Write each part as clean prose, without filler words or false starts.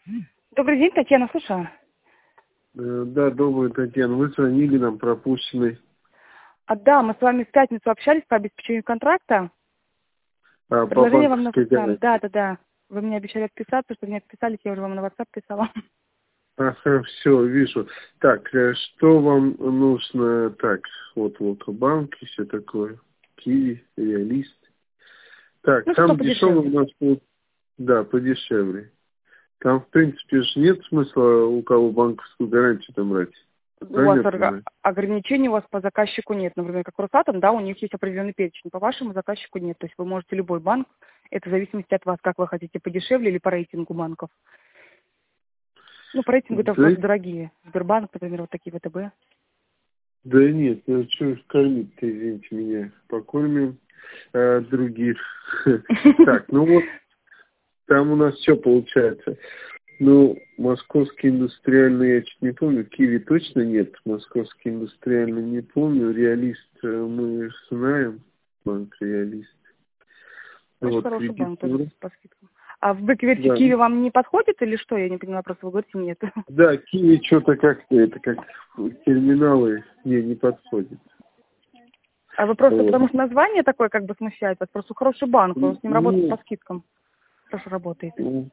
Добрый день, Татьяна, слушаю. Да, добрый, Татьяна. Вы звонили нам пропущенный Да, мы с вами в пятницу общались по обеспечению контракта. по Предложение вам на банковской WhatsApp. гарантии. Да. Вы мне обещали отписаться, что мне отписались, я уже вам на WhatsApp писала. Ага, все, вижу. Так, что вам нужно? Так, вот банк и все такое. Киви, реалист. Так, Ну, что там дешевый у подешевле. нас будет, да, подешевле. Там, в принципе, же нет смысла у кого банковскую гарантию там брать. У вас Правильно я понимаю? ограничений у вас по заказчику нет. Например, как Росатом, да, у них есть определенный перечень. По вашему заказчику нет. То есть вы можете любой банк, это в зависимости от вас, как вы хотите, подешевле или по рейтингу банков. Ну, по рейтингу это Да, просто дорогие. Сбербанк, например, вот такие ВТБ. да нет, ну что ж кормить-то, извините меня. Покормим других. Так, ну вот, там у нас все получается. Ну, московский индустриальный, я чуть не помню, Киви точно нет, московский индустриальный не помню, реалист мы знаем, банк реалист. Очень Вот, хороший кредит, банк тоже по скидкам. А в Бэкверте да. Киви вам не подходит или что? Я не поняла, просто вы говорите нет. Да, Киви что-то как-то, это как терминалы не подходит. А вы просто Вот. потому что название такое как бы смущает вас. Просто хороший банк, он с ним работает по Нет, скидкам. Хорошо работает.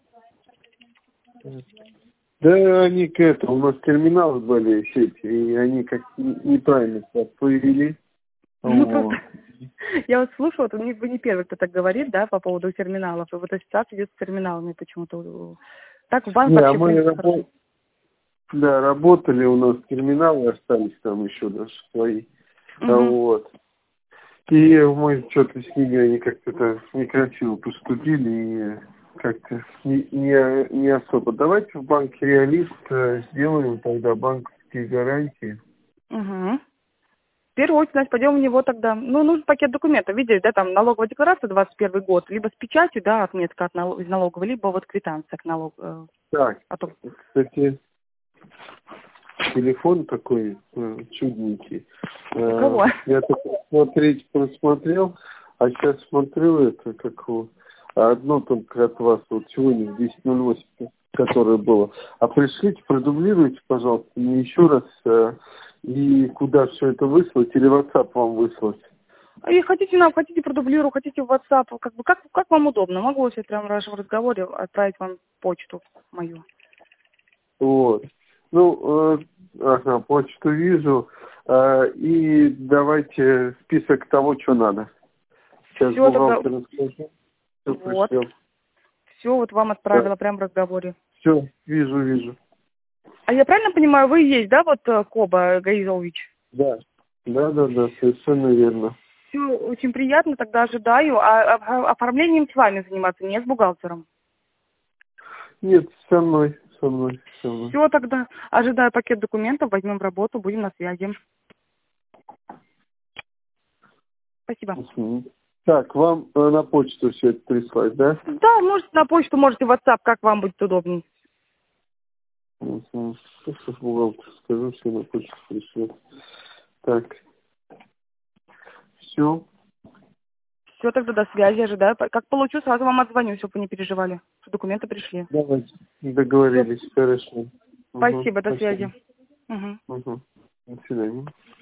да, они к этому, у нас терминалы были сети, и они как неправильно себя повели. Ну просто Вот. я вот слушала, вот вы не первый, кто так говорит, да, по поводу терминалов. И вот эта ситуация идет с терминалами почему-то. Так в банк Не, а вообще, в мы принципе, хорошо. да, работали, у нас терминалы остались там еще даже свои. Угу. Вот. И мы что-то с ними, они как-то некрасиво поступили и как-то не особо. Давайте в банке Реалист сделаем тогда банковские гарантии. Угу. В первую очередь, значит, пойдем в него тогда. Ну, нужен пакет документов. Видите, да, там налоговая декларация 21 год, либо с печатью, да, отметка от из налоговой, либо вот квитанция к налогу. Так, О том. кстати, телефон такой чудненький. У кого? Я так смотреть просмотрел, а сейчас смотрю это как одно только от вас, вот сегодня в 10:08, которое было. А пришлите, продублируйте, пожалуйста, мне еще раз, и куда все это выслать, или WhatsApp вам выслать. И хотите продублирую, хотите в WhatsApp, как вам удобно. Могу сейчас прямо в нашем разговоре отправить вам почту мою. Вот. Ну, ага, почту вижу. И давайте список того, что надо. Сейчас Все тогда, бухгалтер расскажу, что вот. пришлет. Все вот вам Да. отправила прямо в разговоре. Все, вижу. А я правильно понимаю, вы и есть, да, вот Коба Гаизович? Да. Да, совершенно верно. Все очень приятно, тогда ожидаю. А оформлением с вами заниматься, не с бухгалтером. Нет, со мной. Все тогда. Ожидаю пакет документов, возьмем в работу, будем на связи. Спасибо. Мгм. Так, вам на почту все это прислать, да? Да, можете на почту, можете в WhatsApp, как вам будет удобнее. Угу. Сейчас бухгалтер скажу, все на почту пришлет. Так, все. Все, тогда до связи, ожидаю. Как получу, сразу вам отзвоню, чтобы вы не переживали, что документы пришли. Давайте. Все, Договорились, хорошо. Угу. спасибо, до Спасибо. связи. Угу. Угу. До свидания.